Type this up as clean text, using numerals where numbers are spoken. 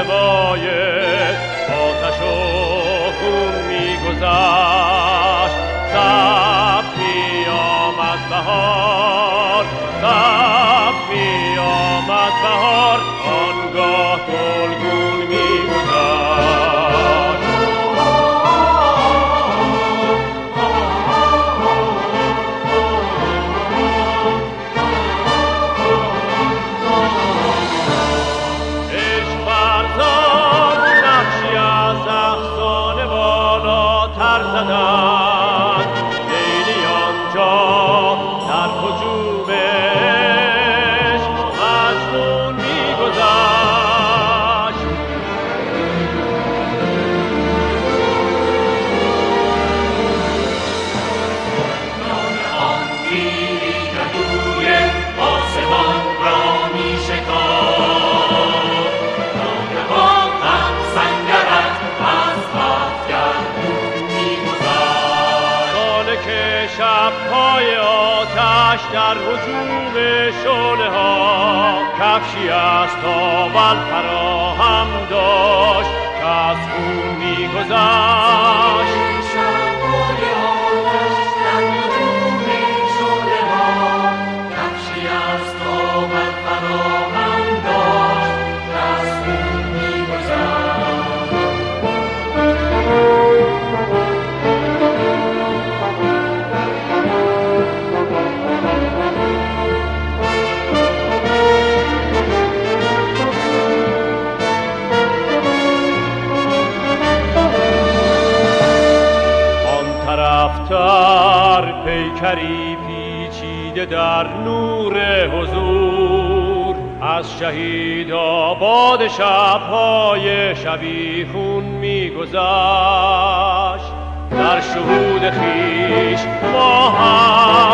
نوای آتش و خون می‌گذشت. سبز می‌آمد بهار، سبز می‌آمد بهار، آنگاه گلگون می‌گذشت. زدن لیلی آنجا در هجومش مجنون می‌گذشت. ناگهان تیری کدوی آسمان را می‌شکافت. ناگهان هم سنگرک از شب‌های آتش در هجوم شعله‌ها، کفشی از تاول فراهم داشت که از خون می‌گذشت. شب‌های آتش در هجوم شعله‌ها، کفشی از تاول فراهم داشت که از خون می‌گذشت. رفتار پیکری پیچیده در نور حضور، از شهید آباد شب‌های شبیخون می‌گذشت. در شهود خویش ما هم